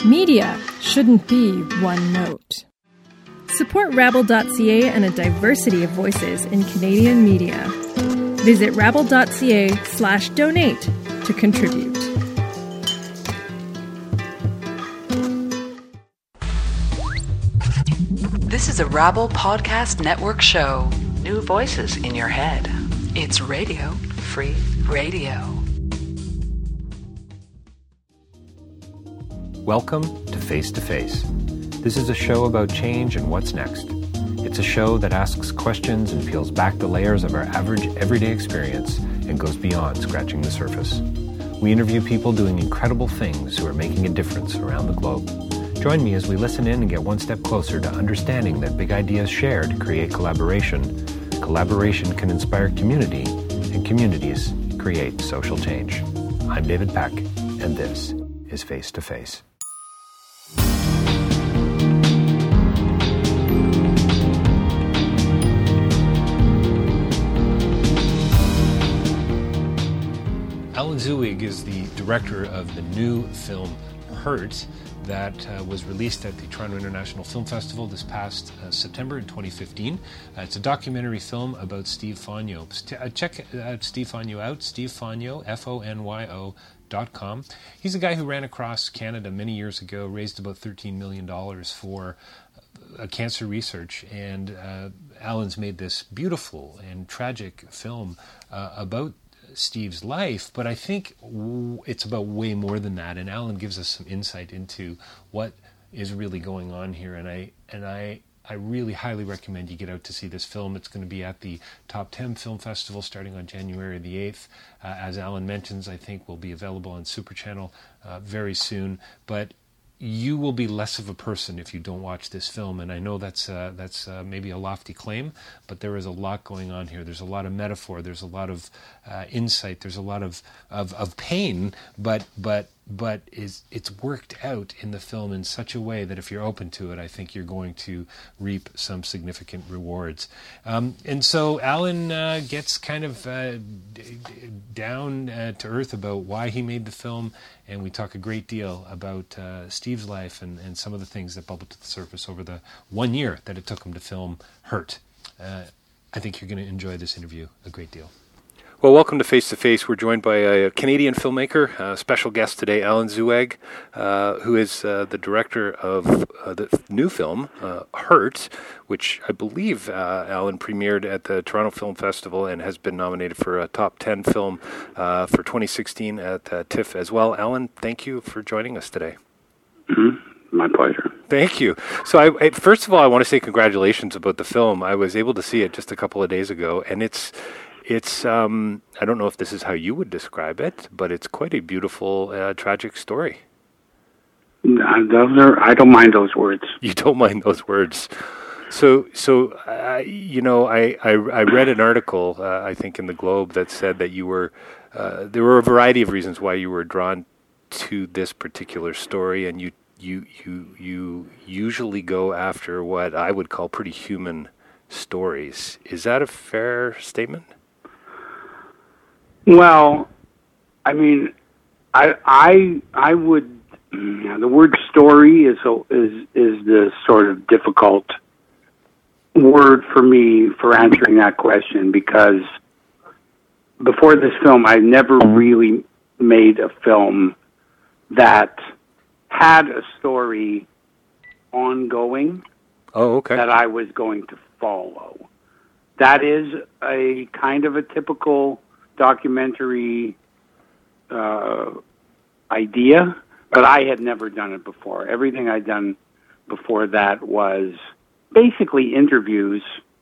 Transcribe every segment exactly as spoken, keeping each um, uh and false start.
Media shouldn't be one note. Support Rabble dot c a and a diversity of voices in Canadian media. Visit Rabble dot c a slash donate to contribute. This is a Rabble Podcast Network show. New voices in your head. It's Radio Free Radio. Welcome to Face to Face. This is a show about change and what's next. It's a show that asks questions and peels back the layers of our average everyday experience and goes beyond scratching the surface. We interview people doing incredible things who are making a difference around the globe. Join me as we listen in and get one step closer to understanding that big ideas shared create collaboration. Collaboration can inspire community, and communities create social change. I'm David Peck, and this is Face to Face. Alan Zewig is the director of the new film Hurt that uh, was released at the Toronto International Film Festival this past uh, September in twenty fifteen. Uh, it's a documentary film about Steve Fonyo. St- uh, check uh, Steve Fonyo out, Steve Fonyo, F O N Y O dot com. He's a guy who ran across Canada many years ago, raised about thirteen million dollars for uh, cancer research, and uh, Alan's made this beautiful and tragic film uh, about Steve's life, but I think w- it's about way more than that. And Alan gives us some insight into what is really going on here. And I and I I really highly recommend you get out to see this film. It's going to be at the Top ten Film Festival starting on January the eighth. Uh, as Alan mentions, I think will be available on Super Channel uh, very soon. But you will be less of a person if you don't watch this film, and I know that's uh, that's uh, maybe a lofty claim, but there is a lot going on here. There's a lot of metaphor. There's a lot of uh, insight. There's a lot of of, of pain, but but but is it's worked out in the film in such a way that if you're open to it, I think you're going to reap some significant rewards. Um, and so Alan uh, gets kind of uh, d- d- down uh, to earth about why he made the film, and we talk a great deal about uh, Steve's life and, and some of the things that bubbled to the surface over the one year that it took him to film Hurt. Uh, I think you're going to enjoy this interview a great deal. Well, welcome to Face to Face. We're joined by a Canadian filmmaker, a special guest today, Alan Zewig, uh, who is uh, the director of uh, the new film, uh, Hurt, which I believe uh, Alan premiered at the Toronto Film Festival and has been nominated for a top ten film uh, for twenty sixteen at uh, TIFF as well. Alan, thank you for joining us today. Mm-hmm. My pleasure. Thank you. So, I, I, first of all, I want to say congratulations about the film. I was able to see it just a couple of days ago, and it's It's, um, I don't know if this is how you would describe it, but it's quite a beautiful, uh, tragic story. Uh, those are, I don't mind those words. You don't mind those words. So, so uh, you know, I, I, I read an article, uh, I think in the Globe, that said that you were, uh, there were a variety of reasons why you were drawn to this particular story, and you, you, you, you usually go after what I would call pretty human stories. Is that a fair statement? Well, I mean, I I I would. You know, the word story is a, is is the sort of difficult word for me for answering that question, because before this film, I never really made a film that had a story ongoing. Oh, okay. That I was going to follow. That is a kind of a typical documentary uh, idea, but I had never done it before. Everything I'd done before that was basically interviews,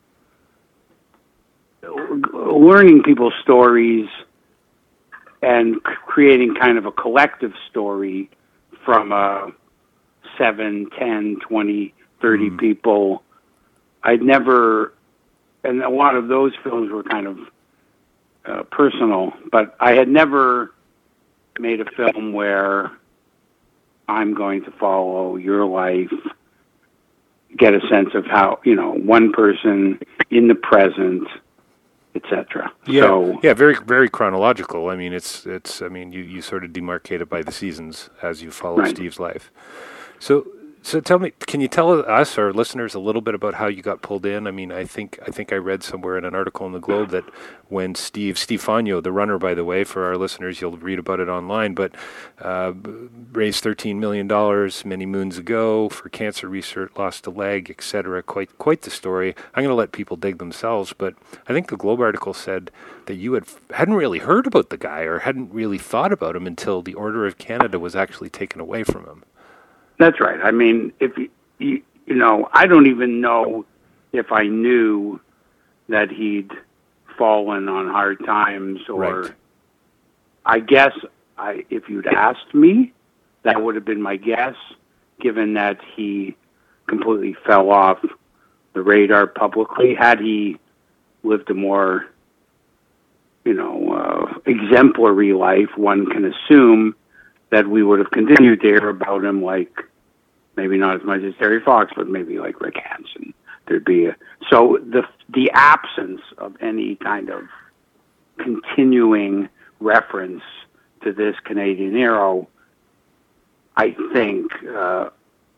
learning people's stories, and creating kind of a collective story from uh, seven, ten, twenty, thirty mm. people. I'd never, and a lot of those films were kind of Uh, personal, but I had never made a film where I'm going to follow your life, get a sense of how, you know, one person in the present et cetera. Yeah, so, yeah, very, very chronological. I mean, it's, it's. I mean, you, you sort of demarcate it by the seasons as you follow right. Steve's life. So, so tell me, can you tell us, our listeners, a little bit about how you got pulled in? I mean, I think, I think I read somewhere in an article in the Globe that when Steve, Steve Fonyo, the runner, by the way, for our listeners, you'll read about it online, but uh, raised thirteen million dollars many moons ago for cancer research, lost a leg, et cetera. Quite, quite the story. I'm going to let people dig themselves, but I think the Globe article said that you had hadn't really heard about the guy or hadn't really thought about him until the Order of Canada was actually taken away from him. That's right. I mean, if you, you, you know, I don't even know if I knew that he'd fallen on hard times, or right. I guess I, if you'd asked me, that would have been my guess, given that he completely fell off the radar publicly. Had he lived a more, you know, uh, exemplary life, one can assume that we would have continued to hear about him, like maybe not as much as Terry Fox, but maybe like Rick Hansen. There'd be a, so the the absence of any kind of continuing reference to this Canadian hero, I think, uh,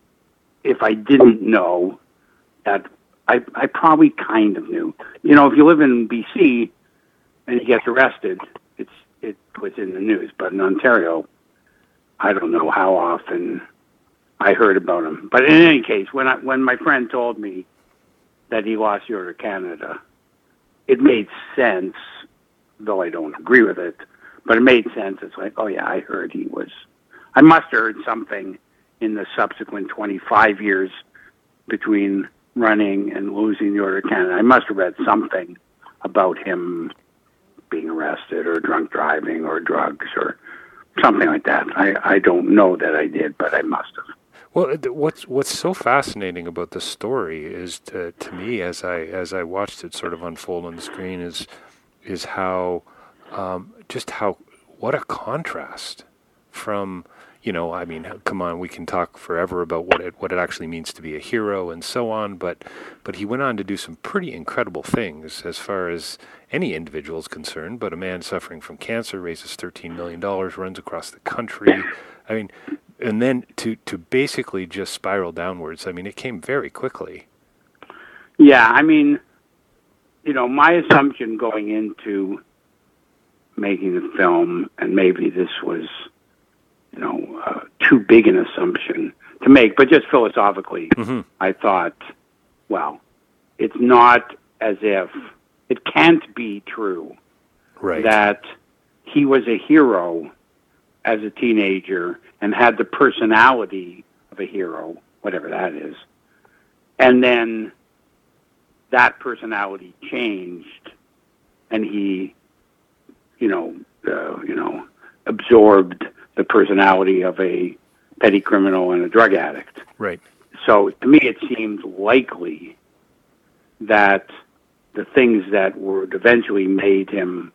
if I didn't know that, I I probably kind of knew. You know, if you live in B C and he gets arrested, it's it was in the news, but in Ontario, I don't know how often I heard about him. But in any case, when I, when my friend told me that he lost the Order of Canada, it made sense, though I don't agree with it, but it made sense. It's like, oh yeah, I heard he was, I must have heard something in the subsequent twenty-five years between running and losing the Order of Canada. I must have read something about him being arrested or drunk driving or drugs or something like that. I, I don't know that I did, but I must have. Well, what's what's so fascinating about the story is, to, to me, as I as I watched it sort of unfold on the screen, is is how um, just how what a contrast from, you know, I mean, come on, we can talk forever about what it what it actually means to be a hero and so on, but but he went on to do some pretty incredible things as far as any individual is concerned. But a man suffering from cancer raises thirteen million dollars, runs across the country. I mean, and then to, to basically just spiral downwards. I mean, it came very quickly. Yeah, I mean, you know, my assumption going into making the film, and maybe this was, you know, uh, too big an assumption to make, but just philosophically, mm-hmm. I thought, well, it's not as if, it can't be true right. that he was a hero as a teenager and had the personality of a hero, whatever that is, and then that personality changed, and he, you know, uh, you know, absorbed the personality of a petty criminal and a drug addict. Right. So to me, it seemed likely that the things that would eventually made him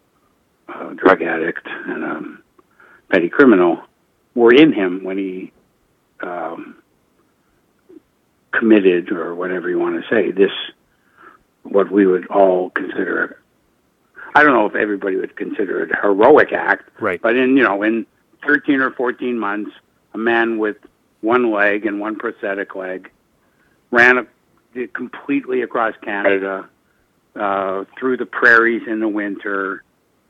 a drug addict and a petty criminal were in him when he um, committed, or whatever you want to say, this, what we would all consider, I don't know if everybody would consider it a heroic act, right. but in, you know, in thirteen or fourteen months, a man with one leg and one prosthetic leg ran a, completely across Canada, uh, through the prairies in the winter,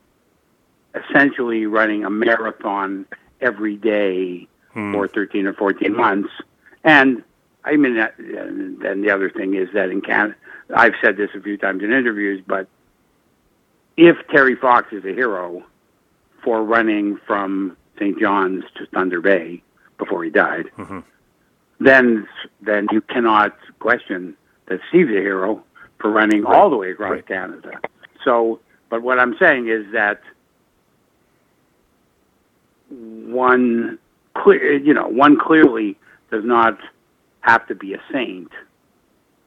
essentially running a marathon every day hmm. for thirteen or fourteen months. And I mean, that, and then the other thing is that in Canada, I've said this a few times in interviews, but if Terry Fox is a hero for running from Saint John's to Thunder Bay before he died, mm-hmm. then then you cannot question that Steve's a hero for running right. all the way across right. Canada. So, but what I'm saying is that one, clear, you know, one clearly does not have to be a saint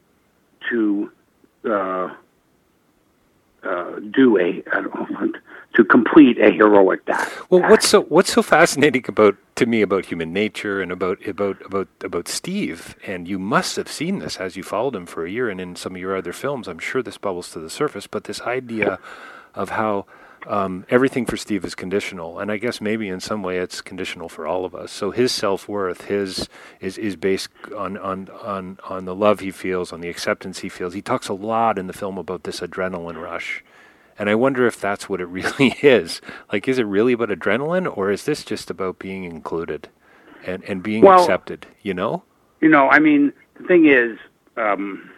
to uh, uh, do a I don't know, to complete a heroic act. Well, what's so what's so fascinating about to me about human nature and about about about about Steve, and you must have seen this as you followed him for a year, and in some of your other films, I'm sure this bubbles to the surface. But this idea of how um, everything for Steve is conditional, and I guess maybe in some way it's conditional for all of us. So his self-worth, his is is based on on on on the love he feels, on the acceptance he feels. He talks a lot in the film about this adrenaline rush. And I wonder if that's what it really is. Like, is it really about adrenaline, or is this just about being included and, and being well, accepted, you know? You know, I mean, the thing is, um,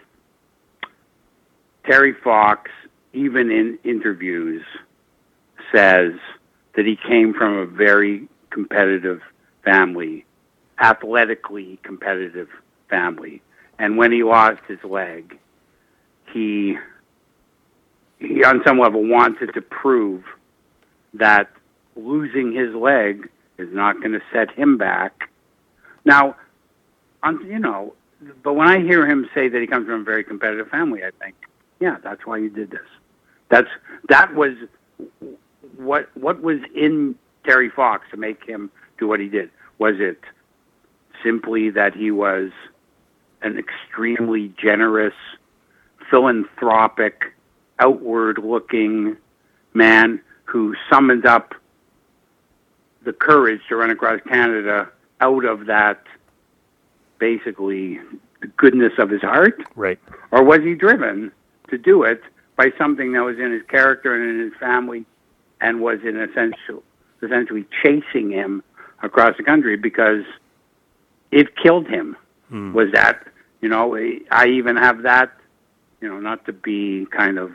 Terry Fox, even in interviews, says that he came from a very competitive family, athletically competitive family. And when he lost his leg, he... he, on some level, wanted to prove that losing his leg is not going to set him back. Now, on, you know, but when I hear him say that he comes from a very competitive family, I think, yeah, that's why you did this. That's that was what what was in Terry Fox to make him do what he did. Was it simply that he was an extremely generous, philanthropic, outward-looking man who summoned up the courage to run across Canada out of that, basically, the goodness of his heart? Right. Or was he driven to do it by something that was in his character and in his family and was in essential, essentially chasing him across the country because it killed him? Mm. Was that, you know, I even have that, you know, not to be kind of,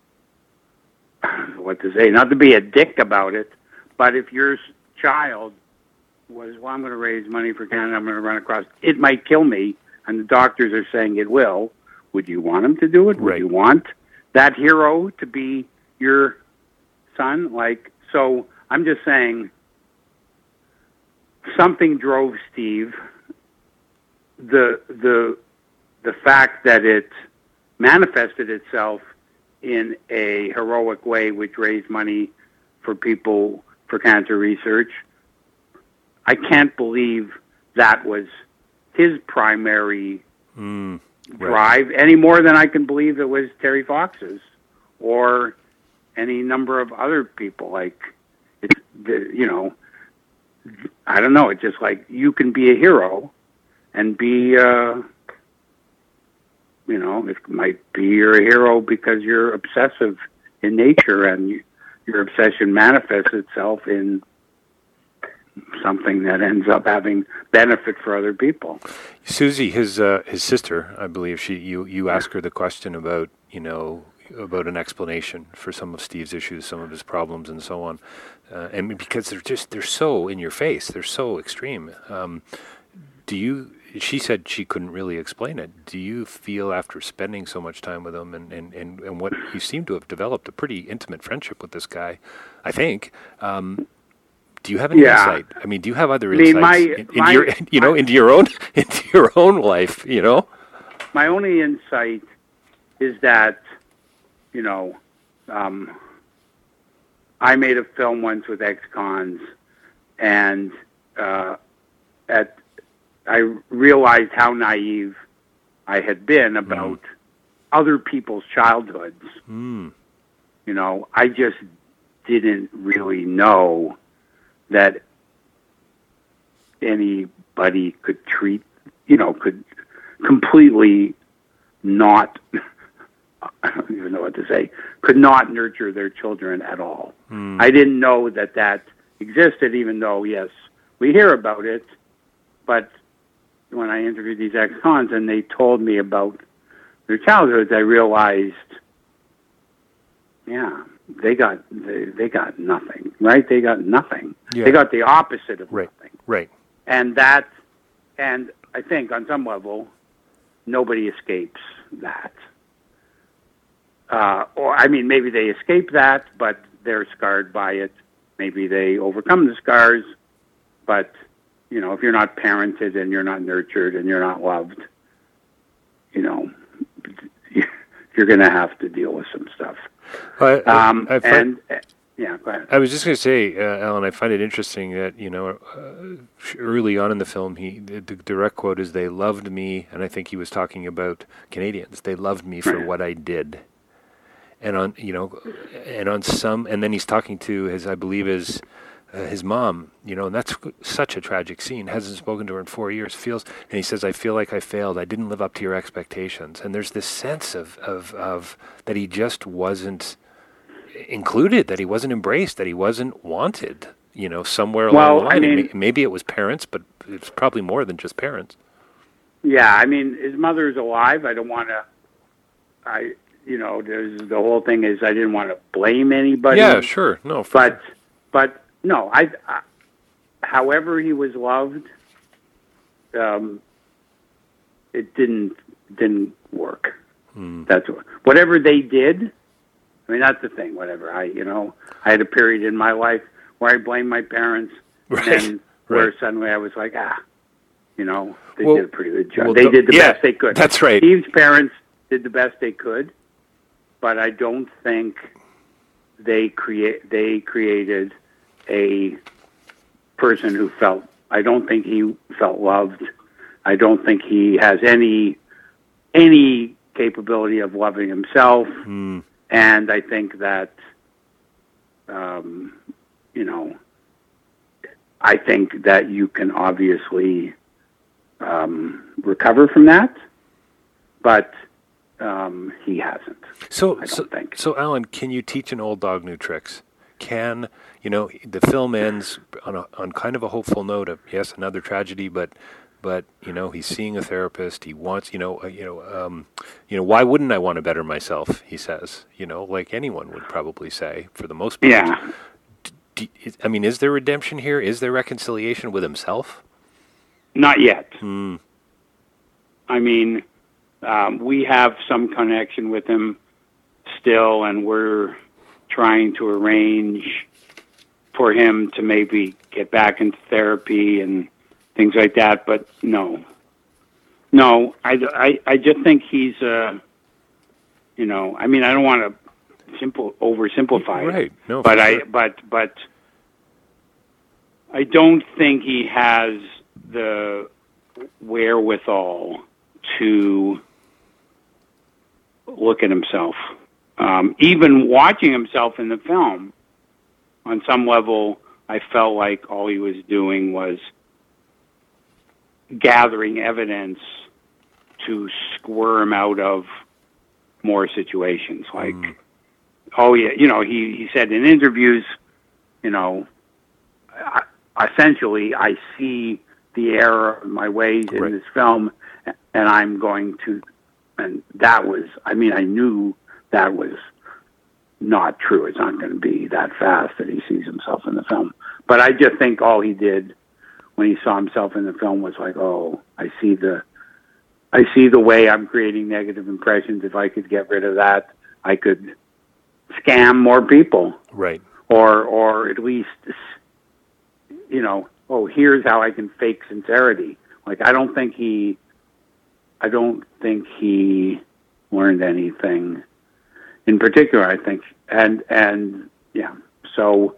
what to say, not to be a dick about it, but if your child was, well, I'm going to raise money for Canada, I'm going to run across, it might kill me, and the doctors are saying it will, would you want him to do it? Would right. you want that hero to be your son? Like, so I'm just saying, something drove Steve. The, the, the fact that it manifested itself in a heroic way, which raised money for people for cancer research. I can't believe that was his primary mm, right. drive, any more than I can believe it was Terry Fox's or any number of other people. Like, it's, you know, I don't know. It's just like you can be a hero and be... Uh, You know, it might be you're a hero because you're obsessive in nature, and you, your obsession manifests itself in something that ends up having benefit for other people. Susie, his uh, his sister, I believe, she you you ask her the question about you know about an explanation for some of Steve's issues, some of his problems, and so on, uh, and because they're just they're so in your face, they're so extreme. Um, do you? She said she couldn't really explain it. Do you feel, after spending so much time with him and, and, and, and what you seem to have developed a pretty intimate friendship with this guy, I think, um, do you have any yeah. insight? I mean, do you have other I mean, insights my, in, into my, your, you know, my, into your own, into your own life, you know? My only insight is that, you know, um, I made a film once with ex-cons, and uh, at I realized how naive I had been about mm. other people's childhoods. Mm. You know, I just didn't really know that anybody could treat, you know, could completely not, I don't even know what to say, could not nurture their children at all. Mm. I didn't know that that existed, even though, yes, we hear about it, but when I interviewed these ex-cons and they told me about their childhoods, I realized, yeah, they got they, they got nothing, right? They got nothing. Yeah. They got the opposite of right. nothing. Right. And that, and I think on some level, nobody escapes that. Uh, or, I mean, maybe they escape that, but they're scarred by it. Maybe they overcome the scars, but... You know, if you're not parented and you're not nurtured and you're not loved, you know, you're going to have to deal with some stuff. I, um, I, I and, find, yeah, go ahead. I was just going to say, uh, Alan, I find it interesting that, you know, uh, early on in the film, he the, the direct quote is, "They loved me," and I think he was talking about Canadians. "They loved me for Right. what I did." And on, you know, and on some, and then he's talking to his, I believe, his uh, his mom, you know, and that's such a tragic scene. Hasn't spoken to her in four years. Feels, and he says, "I feel like I failed. I didn't live up to your expectations." And there's this sense of of, of that he just wasn't included, that he wasn't embraced, that he wasn't wanted, you know, somewhere along Well, the line. I mean, And may- maybe it was parents, but it's probably more than just parents. Yeah, I mean, his mother's alive. I don't want to. I, you know, there's the whole thing is I didn't want to blame anybody. Yeah, sure. No, for but sure. but no, I, I. However, he was loved. Um, it didn't didn't work. Mm. That's what, whatever they did. I mean, that's the thing. Whatever I, you know, I had a period in my life where I blamed my parents, Right. and then where Right. suddenly I was like, ah, you know, they Well- did a pretty good job. well, they don't- did the yeah, best they could. that's right. Steve's parents did the best they could, but I don't think they create they created a person who felt. I don't think he felt loved. I don't think he has any any capability of loving himself. Mm. And I think that, um, you know, I think that you can obviously um, recover from that, but um, he hasn't. So, I don't so, think. so, Alan, can you teach an old dog new tricks? Can, you know, the film ends on a, on kind of a hopeful note of, yes, another tragedy, but, but, you know, he's seeing a therapist. He wants, you know, uh, you know, um, you know, why wouldn't I want to better myself? He says, you know, like anyone would probably say for the most part. Yeah. D- d- I mean, is there redemption here? Is there reconciliation with himself? Not yet. Mm. I mean, um, we have some connection with him still, and we're trying to arrange for him to maybe get back into therapy and things like that. But no, no, I, I, I just think he's, uh, you know, I mean, I don't want to simple oversimplify Right. it, No, but for I, sure. but, but I don't think he has the wherewithal to look at himself. Um, even watching himself in the film, on some level, I felt like all he was doing was gathering evidence to squirm out of more situations. Like, Mm. oh yeah, you know, he, he said in interviews, you know, I, essentially, I see the error of my ways in Right. this film, and I'm going to, and that was, I mean, I knew that was not true. It's not going to be that fast that he sees himself in the film. But I just think all he did when he saw himself in the film was like, oh, I see the, I see the way I'm creating negative impressions. If I could get rid of that, I could scam more people, Right. or or at least, you know, oh, here's how I can fake sincerity. Like, I don't think he, I don't think he learned anything in particular, I think. And, and yeah, so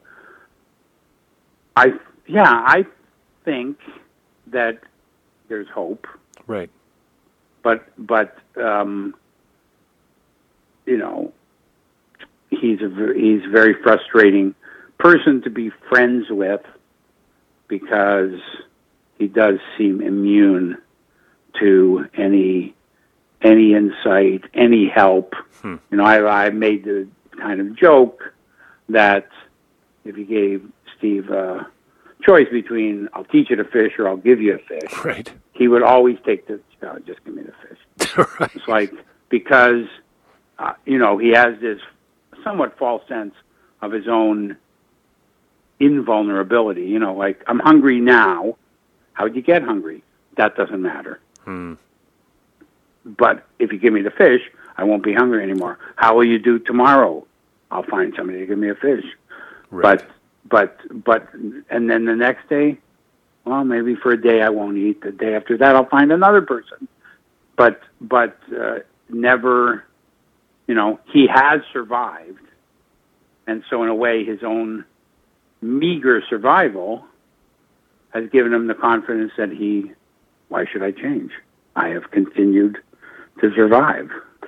I, yeah, I think that there's hope, Right. but, but, um, you know, he's a, ver- he's a very frustrating person to be friends with, because he does seem immune to any any insight, any help. Hmm. You know, I, I made the kind of joke that if you gave Steve a choice between I'll teach you to fish or I'll give you a fish, Right. he would always take the, oh, just give me the fish. Right. It's like, because, uh, you know, he has this somewhat false sense of his own invulnerability. You know, like, I'm hungry now. How'd you get hungry? That doesn't matter. Hmm. But if you give me the fish, I won't be hungry anymore. How will you do tomorrow? I'll find somebody to give me a fish. Right. But, but, but, and then the next day, well, maybe for a day I won't eat. The day after that, I'll find another person. But, but, uh, never, you know, he has survived And so in a way, his own meager survival has given him the confidence that he, why should I change? I have continued to survive.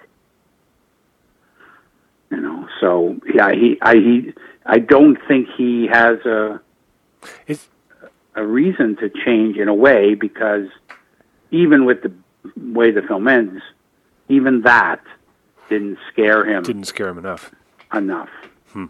You know, so yeah, he, I, he, I don't think he has a, it's, a reason to change in a way, because even with the way the film ends, even that didn't scare him. Didn't scare him enough. Enough. Hmm.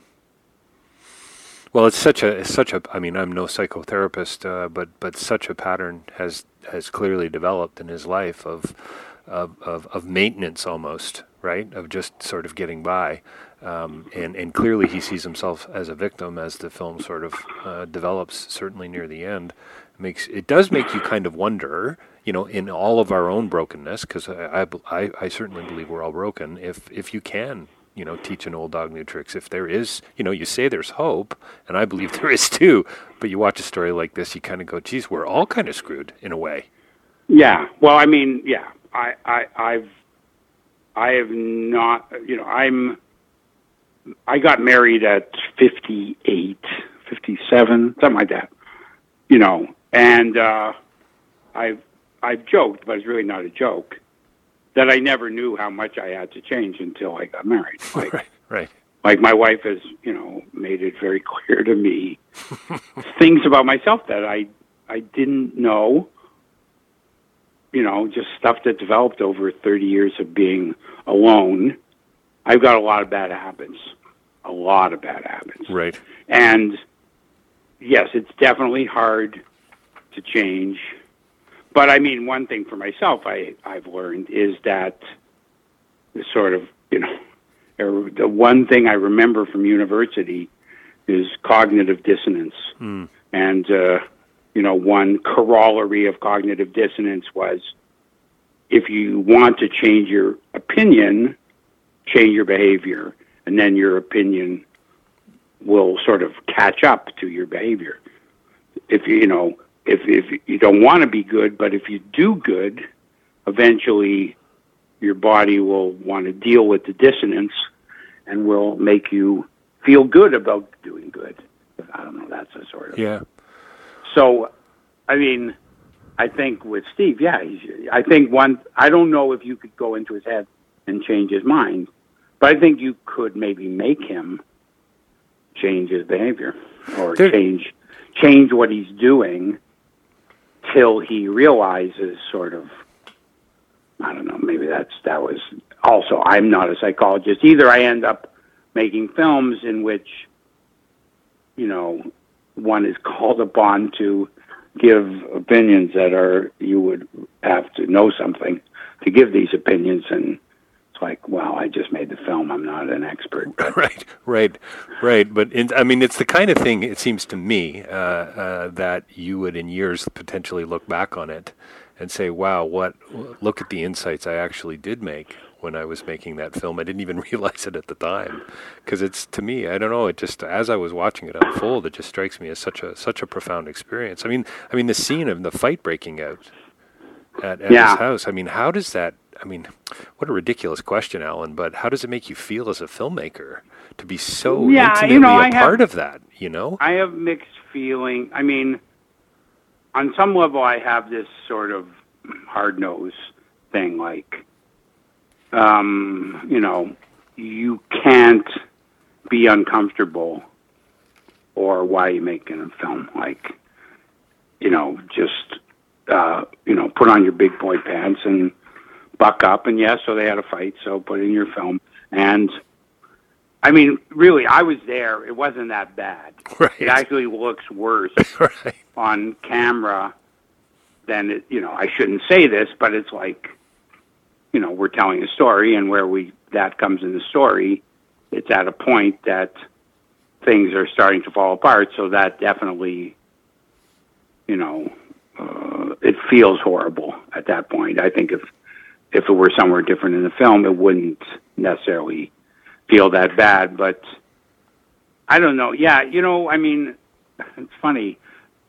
Well, it's such a, it's such a. I mean, I'm no psychotherapist, uh, but but such a pattern has has clearly developed in his life of of of, of maintenance almost, right? Of just sort of getting by, um, and and clearly he sees himself as a victim as the film sort of uh, develops. Certainly near the end, it makes it does make you kind of wonder. You know, in all of our own brokenness, because I, I, I certainly believe we're all broken, if if you can, you know, teach an old dog new tricks, if there is, you know, you say there's hope, and I believe there is too, but you watch a story like this, you kind of go, geez, we're all kind of screwed in a way. Yeah, well, I mean, yeah, I, I, I've, I have not, you know, I'm, I got married at fifty-eight, fifty-seven, something like that, you know, and uh, I've, I've joked, but it's really not a joke, that I never knew how much I had to change until I got married. Like, right, right. Like my wife has, you know, made it very clear to me things about myself that I I didn't know. You know, just stuff that developed over thirty years of being alone. I've got a lot of bad habits, a lot of bad habits. Right. And yes, it's definitely hard to change. But I mean, one thing for myself I, I've learned is that the sort of, you know, the one thing I remember from university is cognitive dissonance. Mm. And, uh, you know, one corollary of cognitive dissonance was, if you want to change your opinion, change your behavior, and then your opinion will sort of catch up to your behavior. If you, you know, If if you don't want to be good, but if you do good, eventually your body will want to deal with the dissonance and will make you feel good about doing good. I don't know, that's a sort of... Yeah. So, I mean, I think with Steve, yeah, he's, I think one... I don't know if you could go into his head and change his mind, but I think you could maybe make him change his behavior or there, change change what he's doing till he realizes sort of, I don't know, maybe that's, that was also, I'm not a psychologist either. I end up making films in which, you know, one is called upon to give opinions that are, you would have to know something to give these opinions, and it's like, well, I just made the film. I'm not an expert. But. Right, right, right. But in, I mean, it's the kind of thing, it seems to me, uh, uh, that you would in years potentially look back on it and say, wow, what, look at the insights I actually did make when I was making that film. I didn't even realize it at the time. Because it's, to me, I don't know, it just, as I was watching it unfold, it just strikes me as such a such a profound experience. I mean, I mean, the scene of the fight breaking out at, at yeah. his house, I mean, how does that, I mean, what a ridiculous question, Alan, but how does it make you feel as a filmmaker to be so yeah, intimately you know, a I part have, of that, you know? I have mixed feeling. I mean, on some level, I have this sort of hard-nosed thing, like, um, you know, you can't be uncomfortable, or why are you making a film? Like, you know, just, uh, you know, put on your big boy pants and buck up. And yes, so they had a fight, so put in your film. And I mean, really, I was there. It wasn't that bad. Right. It actually looks worse right. on camera than it, you know, I shouldn't say this, but it's like, you know, we're telling a story, and where we, that comes in the story, it's at a point that things are starting to fall apart. So that definitely, you know, uh, it feels horrible at that point. I think if, If it were somewhere different in the film, it wouldn't necessarily feel that bad. But I don't know. Yeah, you know, I mean, it's funny.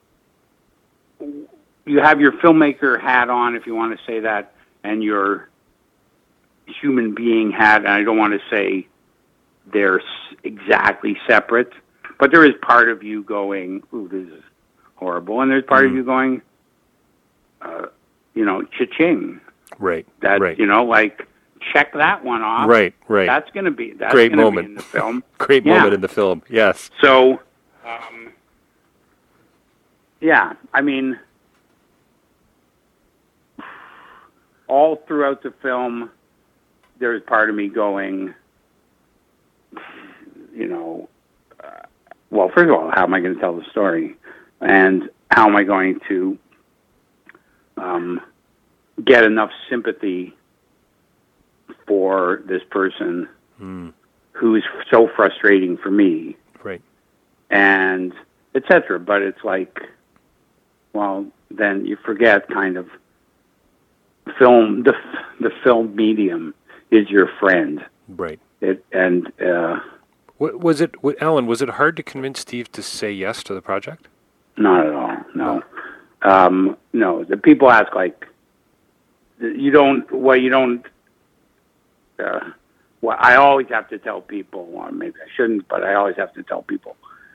You have your filmmaker hat on, if you want to say that, and your human being hat. And I don't want to say they're s- exactly separate, but there is part of you going, ooh, this is horrible, and there's part mm. of you going, uh, you know, cha-ching. Right, that, right. You know, like, check that one off. Right, right. That's going to be, that's Great gonna moment. be in the film. Great yeah. moment in the film, yes. So, um, yeah, I mean, all throughout the film, there's part of me going, you know, uh, well, first of all, how am I going to tell the story? And how am I going to um, get enough sympathy for this person mm. who's so frustrating for me? Right. And et cetera. But it's like, well, then you forget kind of film, the the film medium is your friend. Right. It, and uh, was it, Alan, was it hard to convince Steve to say yes to the project? Not at all, no. Um, no, the people ask, like, you don't, well, you don't, uh, well, I always have to tell people, or maybe I shouldn't, but I always have to tell people.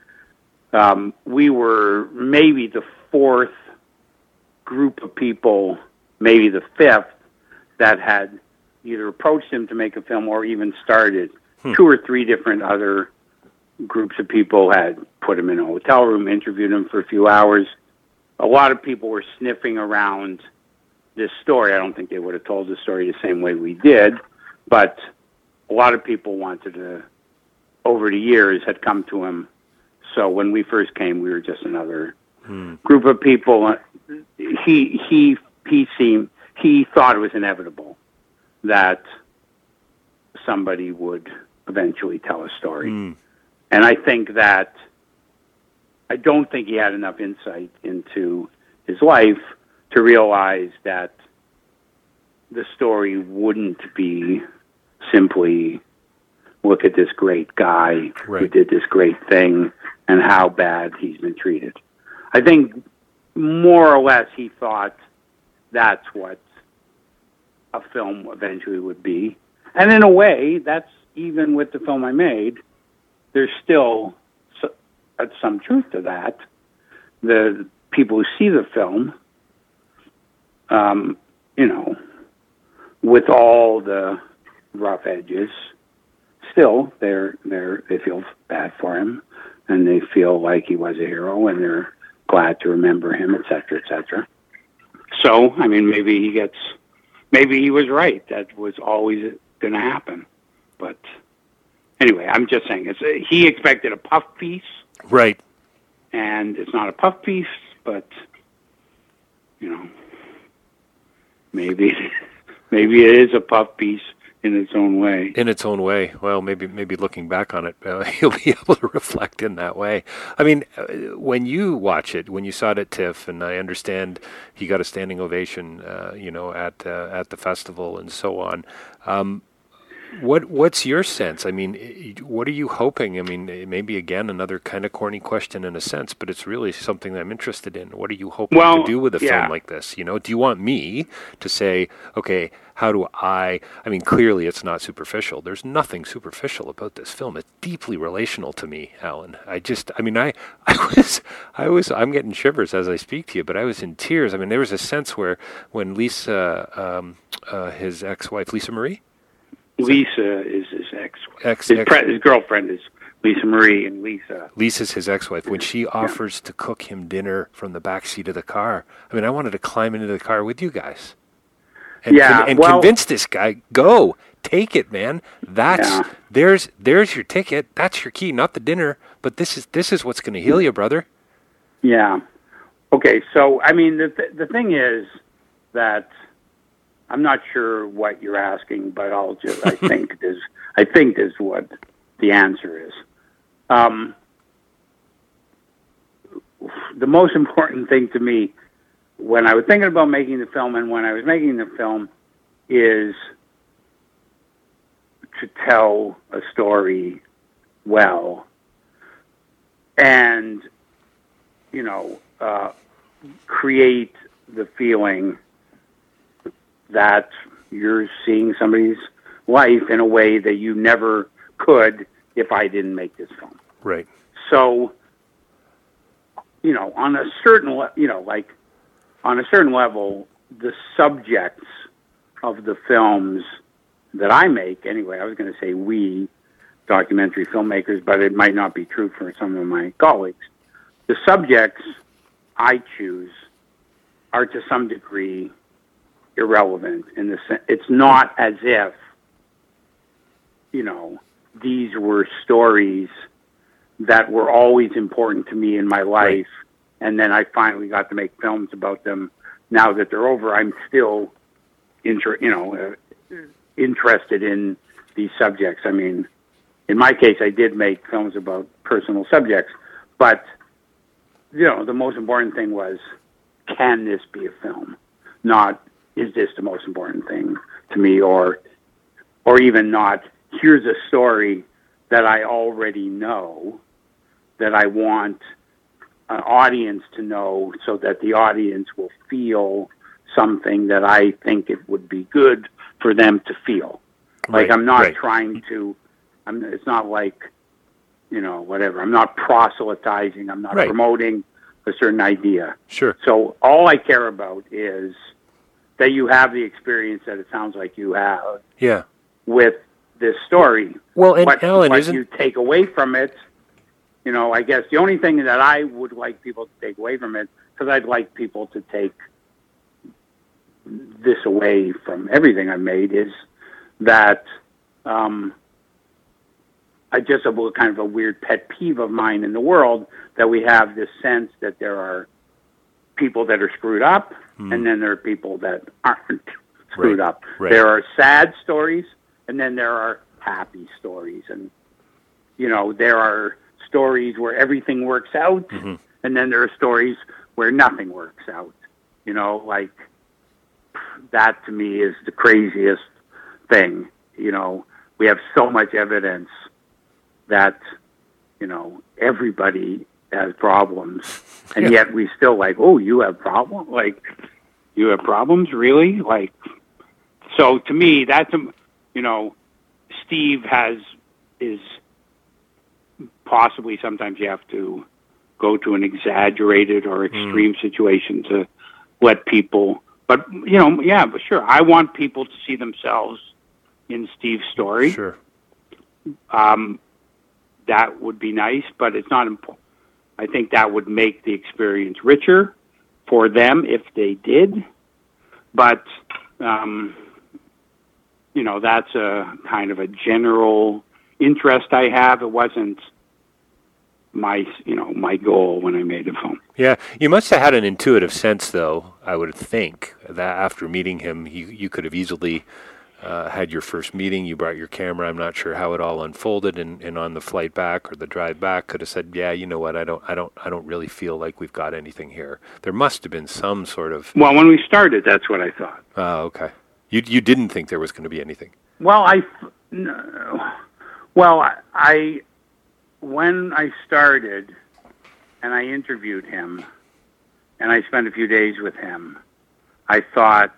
Um, we were maybe the fourth group of people, maybe the fifth, that had either approached him to make a film or even started. Hmm. Two or three different other groups of people had put him in a hotel room, interviewed him for a few hours. A lot of people were sniffing around this story. I don't think they would have told the story the same way we did, but a lot of people wanted to, over the years, had come to him. So when we first came, we were just another hmm. group of people. He he he seemed he thought it was inevitable that somebody would eventually tell a story. Mm. And I think that, I don't think he had enough insight into his life to realize that the story wouldn't be simply, look at this great guy right. who did this great thing and how bad he's been treated. I think more or less he thought that's what a film eventually would be. And in a way, that's even with the film I made, there's still some truth to that. The people who see the film, um, you know, with all the rough edges, still they're they're they feel bad for him, and they feel like he was a hero, and they're glad to remember him, et cetera, et cetera. So, I mean, maybe he gets, maybe he was right. That was always going to happen. But anyway, I'm just saying, it's a, he expected a puff piece. Right. And it's not a puff piece, but, you know, maybe maybe it is a puff piece in its own way. In its own way. Well, maybe maybe looking back on it, uh, you'll be able to reflect in that way. I mean, uh, when you watch it, when you saw it at TIFF, and I understand he got a standing ovation, uh, you know, at uh, at the festival and so on. Um, What what's your sense? I mean, what are you hoping? I mean, maybe again another kind of corny question in a sense, but it's really something that I'm interested in. What are you hoping well, to do with a yeah. film like this? You know, do you want me to say, okay, how do I? I mean, clearly it's not superficial. There's nothing superficial about this film. It's deeply relational to me, Alan. I just, I mean, I, I was, I was, I'm getting shivers as I speak to you, but I was in tears. I mean, there was a sense where when Lisa, um, uh, his ex-wife, Lisa Marie. Lisa is his ex-wife. Ex, his, ex, pre- his girlfriend is Lisa Marie, and Lisa... Lisa's his ex-wife. When she offers yeah. to cook him dinner from the back seat of the car, I mean, I wanted to climb into the car with you guys. And, yeah, con- and well, convince this guy, go, take it, man. That's, yeah. there's there's your ticket. That's your key, not the dinner. But this is this is what's going to heal you, brother. Yeah. Okay, so, I mean, the th- the thing is that... I'm not sure what you're asking, but I'll just, I think this, I think this is what the answer is. Um, the most important thing to me when I was thinking about making the film and when I was making the film is to tell a story well and, you know, uh, create the feeling that you're seeing somebody's life in a way that you never could if I didn't make this film. Right. So, you know, on a certain, le- you know, like on a certain level, the subjects of the films that I make, anyway, I was going to say we, documentary filmmakers, but it might not be true for some of my colleagues. The subjects I choose are to some degree irrelevant in the sense, it's not as if, you know, these were stories that were always important to me in my life, right. And then I finally got to make films about them. Now that they're over, I'm still, inter- you know, uh, interested in these subjects. I mean, in my case, I did make films about personal subjects, but, you know, the most important thing was, can this be a film? Not, is this the most important thing to me? Or, or even not, here's a story that I already know that I want an audience to know so that the audience will feel something that I think it would be good for them to feel. Like, right, I'm not right. trying to, I'm, it's not like, you know, whatever. I'm not proselytizing. I'm not right. promoting a certain idea. Sure. So all I care about is that you have the experience that it sounds like you have. Yeah. With this story. Well, and what, Alan, what isn't... you take away from it, you know, I guess the only thing that I would like people to take away from it, because I'd like people to take this away from everything I made, is that um, I just have a kind of a weird pet peeve of mine in the world that we have this sense that there are people that are screwed up, mm. and then there are people that aren't screwed right. up. Right. There are sad stories, and then there are happy stories. And, you know, there are stories where everything works out, mm-hmm. and then there are stories where nothing works out. You know, like, that to me is the craziest thing. You know, we have so much evidence that, you know, everybody has problems, and yeah. yet we still like, oh, you have problems? Like, you have problems? Really? Like, so to me, that's, a, you know, Steve has, is possibly sometimes you have to go to an exaggerated or extreme mm. situation to let people, but, you know, yeah, but sure, I want people to see themselves in Steve's story. Sure. Um, that would be nice, but it's not important. I think that would make the experience richer for them if they did. But, um, you know, that's a kind of a general interest I have. It wasn't my, you know, my goal when I made the film. Yeah, you must have had an intuitive sense, though, I would think, that after meeting him, you, you could have easily uh, had your first meeting, you brought your camera, I'm not sure how it all unfolded, and, and on the flight back or the drive back could have said, yeah, you know what, I don't I don't I don't really feel like we've got anything here. There must have been some sort of... Well, when we started, that's what I thought. Oh, okay. You you didn't think there was going to be anything? Well, I... No, well, I, I... When I started and I interviewed him and I spent a few days with him, I thought,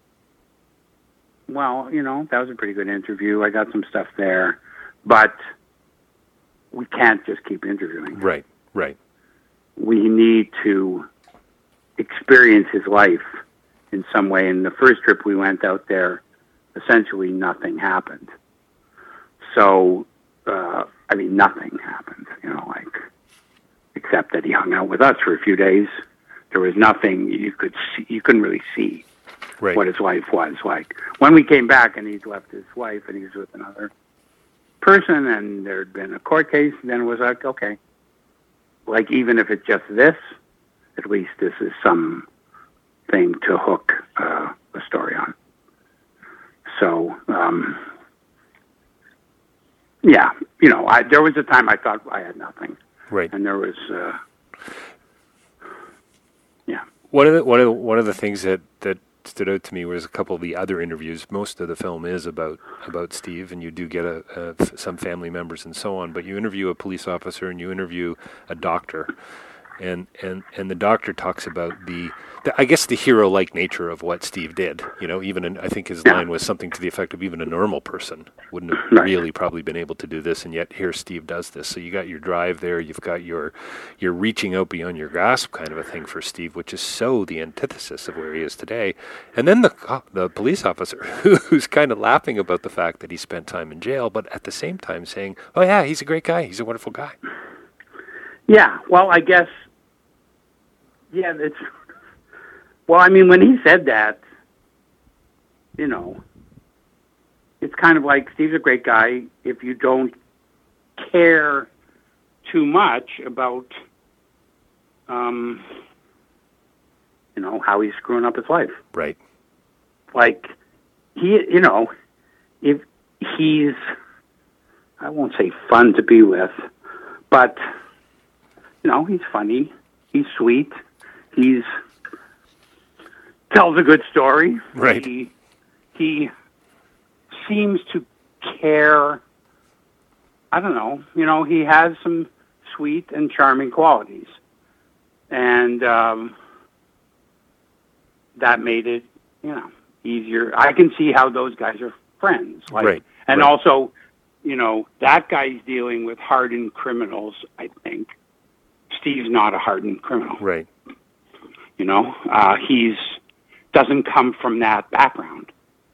well, you know, that was a pretty good interview. I got some stuff there, but we can't just keep interviewing. Right, right. We need to experience his life in some way. And the first trip we went out there, essentially nothing happened. So, uh, I mean, nothing happened, you know, like, except that he hung out with us for a few days. There was nothing you could see, you couldn't really see right. what his life was like. When we came back and he'd left his wife and he was with another person and there'd been a court case, then it was like, okay, like, even if it's just this, at least this is some thing to hook uh, a story on. So, um, yeah, you know, I, there was a time I thought I had nothing, right? And there was, uh, yeah. One of the one of the, one of the things that, that stood out to me was a couple of the other interviews. Most of the film is about about Steve, and you do get a, a f- some family members and so on. But you interview a police officer and you interview a doctor, And, and, and the doctor talks about the, the I guess the hero-like nature of what Steve did. You know, even in, I think his Yeah. line was something to the effect of even a normal person wouldn't have Right. really probably been able to do this, and yet here Steve does this. So you got your drive there, you've got your your reaching out beyond your grasp kind of a thing for Steve, which is so the antithesis of where he is today. And then the cop, the police officer who's kind of laughing about the fact that he spent time in jail, but at the same time saying, "Oh yeah, he's a great guy. He's a wonderful guy." Yeah, well, I guess, yeah, it's, well, I mean, when he said that, you know, it's kind of like Steve's a great guy if you don't care too much about, um, you know, how he's screwing up his life. Right. Like, he, you know, if he's, I won't say fun to be with, but, you know, he's funny, he's sweet, he's, tells a good story. Right. He, he seems to care, I don't know, you know, he has some sweet and charming qualities. And um, that made it, you know, easier. I can see how those guys are friends. Like, Right. And right. also, you know, that guy's dealing with hardened criminals, I think. Steve's not a hardened criminal. Right. You know, uh, he's doesn't come from that background.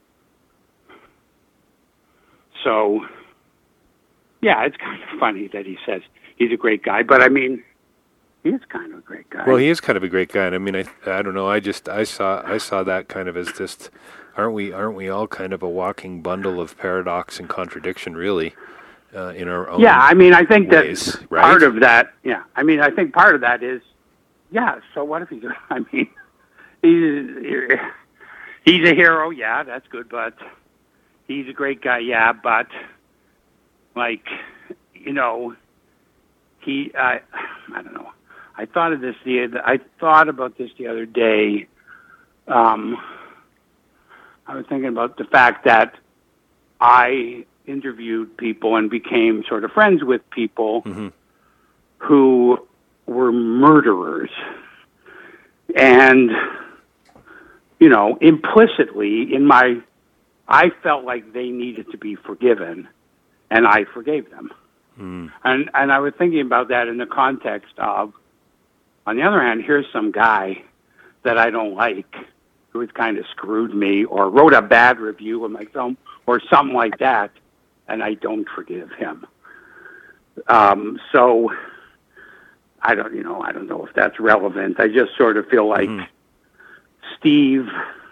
So, yeah, it's kind of funny that he says he's a great guy, but I mean, he is kind of a great guy. Well, he is kind of a great guy, and I mean, I I don't know. I just I saw I saw that kind of as just, aren't we aren't we all kind of a walking bundle of paradox and contradiction, really, uh, in our own. Yeah, I mean, I think ways, that right? part of that. Yeah, I mean, I think part of that is, yeah. So what if he's? I mean, he's he's a hero. Yeah, that's good, but he's a great guy. Yeah, but like, you know, he. I I don't know. I thought of this the I thought about this the other day. Um, I was thinking about the fact that I interviewed people and became sort of friends with people mm-hmm. who were murderers. And, you know, implicitly in my, I felt like they needed to be forgiven, and I forgave them. Mm. And and I was thinking about that in the context of, on the other hand, here's some guy that I don't like who has kind of screwed me or wrote a bad review of my film or something like that, and I don't forgive him. Um, so I don't, you know, I don't know if that's relevant. I just sort of feel like mm-hmm. Steve,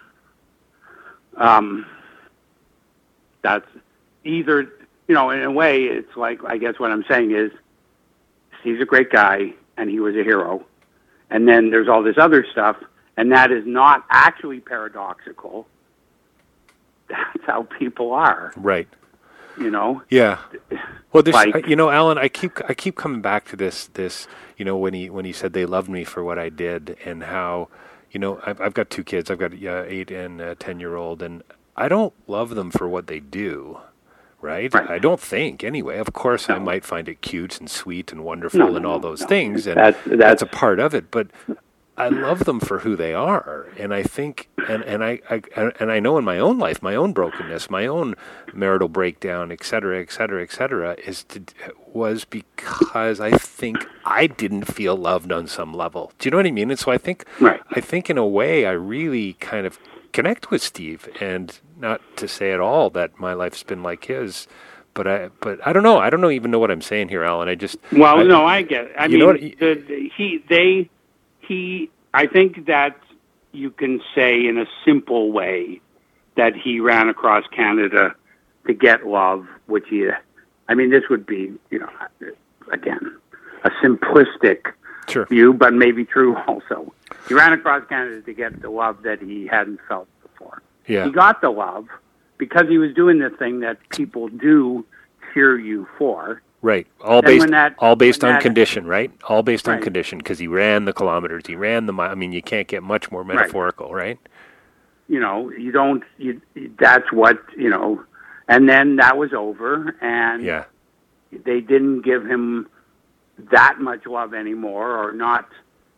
um, that's either, you know, in a way, it's like, I guess what I'm saying is Steve's a great guy and he was a hero. And then there's all this other stuff, and that is not actually paradoxical. That's how people are. Right. You know? Yeah. Well, this, Like- you know, Alan, I keep I keep coming back to this this, you know, when he when he said they loved me for what I did, and how, you know, I've, I've got two kids. I've got a eight and a ten year old, and I don't love them for what they do. Right? Right. I don't think, anyway. Of course, No. I might find it cute and sweet and wonderful No, no, and all no, those no. things, and That's- that's, that's- a part of it. But I love them for who they are, and I think, and and I, I and I know in my own life, my own brokenness, my own marital breakdown, et cetera, et cetera, et cetera, is to, was because I think I didn't feel loved on some level. Do you know what I mean? And so I think, Right. I think in a way, I really kind of connect with Steve, and not to say at all that my life's been like his. But I, but I don't know. I don't know even know what I'm saying here, Alan. I just Well, I, no, I get it. I you mean, know what- the, the, he, they, he, I think that you can say in a simple way that he ran across Canada to get love, which he, I mean, this would be, you know, again, a simplistic Sure. view, but maybe true also. He ran across Canada to get the love that he hadn't felt before. Yeah. He got the love because he was doing the thing that people do cheer you for. Right. All Then based when that- all based when on that- condition, right? All based on Right. condition, because he ran the kilometers, he ran the mile. I mean, you can't get much more metaphorical, right? You know, you don't, you, that's what, you know, and then that was over, and Yeah. they didn't give him that much love anymore, or not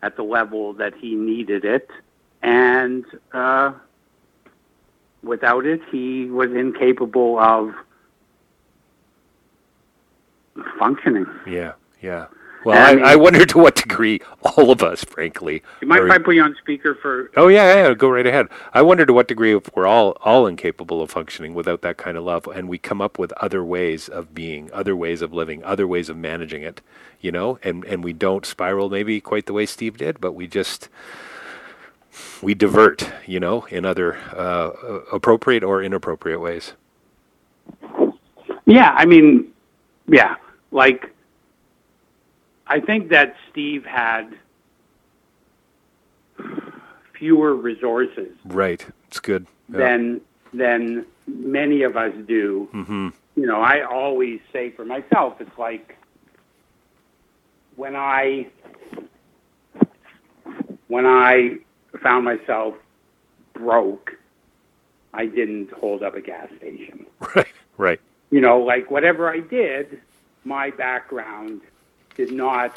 at the level that he needed it. And uh, without it, he was incapable of functioning. Yeah, yeah. Well, I, I, mean, I wonder to what degree all of us, frankly. You mind are, if I put you on speaker for... Oh, yeah, yeah, go right ahead. I wonder to what degree if we're all, all incapable of functioning without that kind of love, and we come up with other ways of being, other ways of living, other ways of managing it, you know, and, and we don't spiral maybe quite the way Steve did, but we just, we divert, you know, in other uh, appropriate or inappropriate ways. Yeah, I mean, yeah, like... I think that Steve had fewer resources, right? It's good yeah. than than many of us do. Mm-hmm. You know, I always say for myself, it's like when I when I found myself broke, I didn't hold up a gas station. Right, right. You know, like whatever I did, my background did not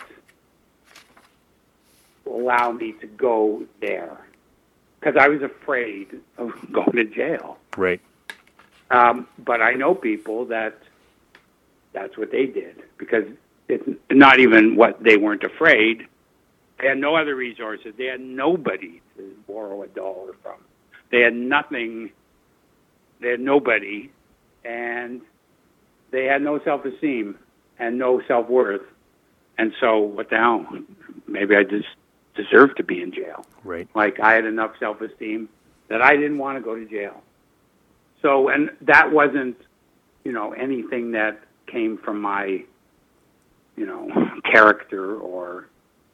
allow me to go there because I was afraid of going to jail. Right. Um, but I know people that that's what they did because it's not even what they weren't afraid. They had no other resources. They had nobody to borrow a dollar from. They had nothing. They had nobody, and they had no self-esteem and no self-worth. And so, what the hell? Maybe I just deserve to be in jail. Right. Like, I had enough self-esteem that I didn't want to go to jail. So, and that wasn't, you know, anything that came from my, you know, character or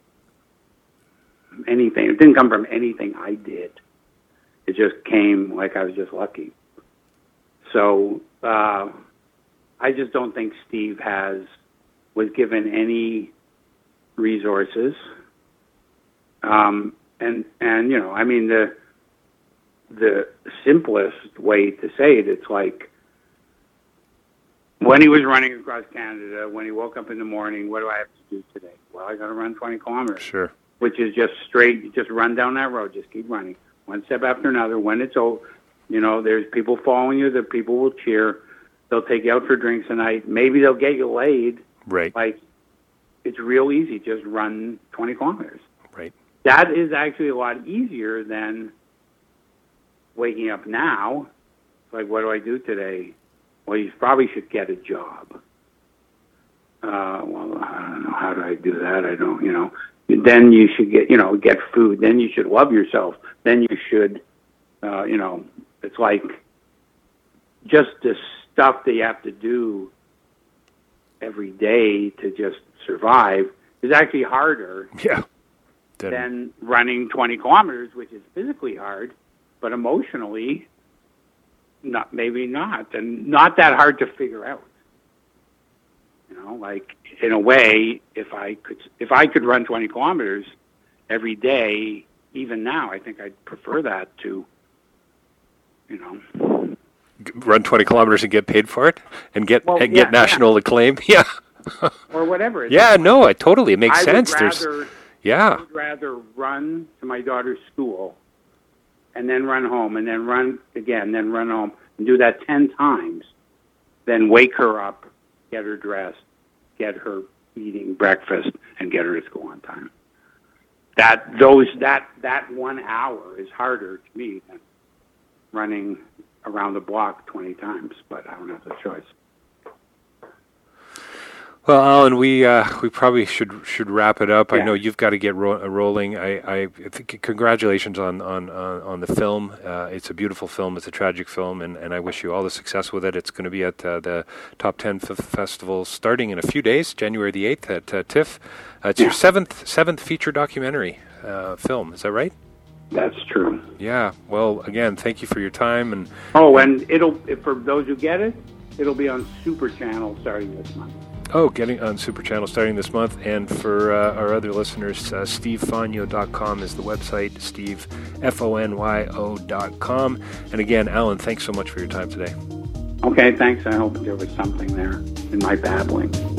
anything. It didn't come from anything I did. It just came like I was just lucky. So, uh, I just don't think Steve has... was given any resources. Um, and, and, you know, I mean, the, the simplest way to say it, it's like when he was running across Canada, when he woke up in the morning, what do I have to do today? Well, I got to run twenty kilometers. Sure. Which is just straight, you just run down that road, just keep running. One step after another. When it's over, you know, there's people following you, the people will cheer. They'll take you out for drinks tonight. Maybe they'll get you laid. Right. Like, it's real easy. Just run twenty kilometers. Right. That is actually a lot easier than waking up now. It's like, what do I do today? Well, you probably should get a job. Uh, well, I don't know. How do I do that? I don't, you know. Then you should get, you know, get food. Then you should love yourself. Then you should, uh, you know, it's like just the stuff that you have to do every day to just survive is actually harder yeah. than, than running twenty kilometers, which is physically hard, but emotionally, not maybe not, and not that hard to figure out. You know, like in a way, if I could, if I could run twenty kilometers every day, even now, I think I'd prefer that to, you know. Run twenty kilometers and get paid for it and get well, and yeah, get national yeah. acclaim. Yeah. Or whatever. It's yeah, like, no, it totally it makes I sense. Would rather, There's yeah. I would rather run to my daughter's school and then run home and then run again, then run home and do that ten times than wake her up, get her dressed, get her eating breakfast and get her to school on time. That those that that one hour is harder to me than running around the block twenty times, but I don't have the choice. Well, Alan, we uh, we probably should should wrap it up. Yeah. I know you've got to get ro- rolling. I, I think congratulations on on uh, on the film. Uh, it's a beautiful film. It's a tragic film, and, and I wish you all the success with it. It's going to be at uh, the Top Ten F- Festival starting in a few days, January the eighth at uh, TIFF. Uh, it's yeah. your seventh seventh feature documentary uh, film. Is that right? That's true. Yeah. Well, again, thank you for your time. And oh, and it'll for those who get it, it'll be on Super Channel starting this month. Oh, getting on Super Channel starting this month. And for uh, our other listeners, uh, steve fonyo dot com is the website, Steve, F O N Y O dot com. And again, Alan, thanks so much for your time today. Okay, thanks. I hope there was something there in my babbling.